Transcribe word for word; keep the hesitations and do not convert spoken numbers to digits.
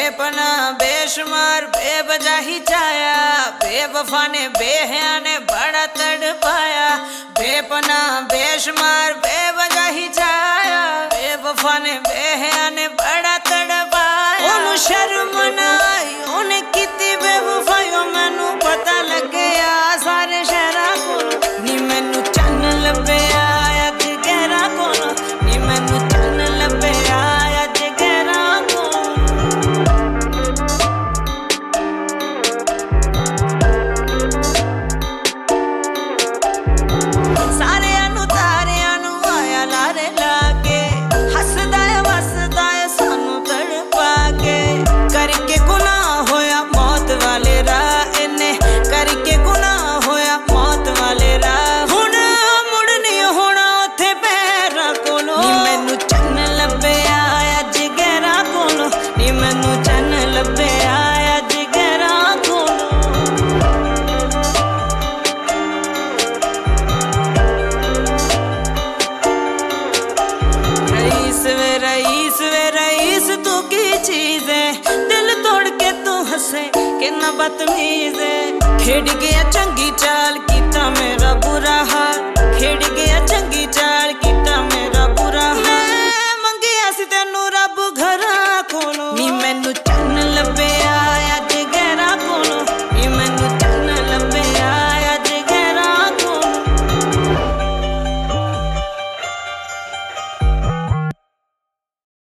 बेपना बेशुमार बेवजह ही चाया, बेवफा ने बेहया ने बड़ा तड़पाया। बेपना बेशुमार बेवजह ही चाया, बेवफा ने बेहया ने बड़ा तड़पाया। ओनू शर्म ना आई ओने कीती बेवफाई, मैनू पता लग्या सारे शहरा कोल नी मैनू चन्न लभ्या अज गहरा कोल, नी मैनू चन्न लभ्या अज गहरा कोल। सारियां नू तारियां नू आया लारे लागे, हसदा है वसदा है सानू तड़पा के। करके गुनाह होया मौत वाले राह, इन्ने करके गुनाह होया मौत वाले राह। हुण मुड़ नहीं होना उत्थे पैरां कोलों, नी मैनू चन्न लभ्या अज गहरा कोलों, नी मैनू चन्न लभ्या अज गहरा कोलों। रईस वे रईस वे रईस तू की चीज है, दिल तोड़ के तू हंसे कितना बदतमीज है। खेड़ गया चंगी चाल कीता मेरा बुरा हाल, खेड़ गया चंगी चाल